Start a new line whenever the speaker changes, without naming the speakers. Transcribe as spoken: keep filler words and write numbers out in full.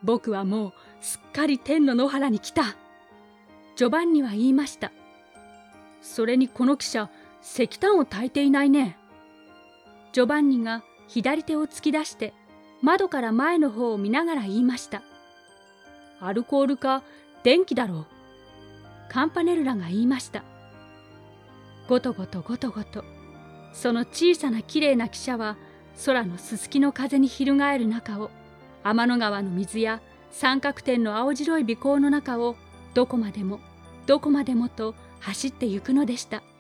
僕はもうすっかり天の野原に来た。ジョバンニは言いました。それにこの汽車、石炭を焚いていないね。ジョバンニが左手を突き出して窓から前の方を見ながら言いました。アルコールか電気だろう。カンパネルラが言いました。ごとごとごとごと、その小さなきれいな汽車は空のすすきの風に翻る中を、天の川の水や三角点の青白い尾行の中をどこまでもどこまでもと走ってゆくのでした。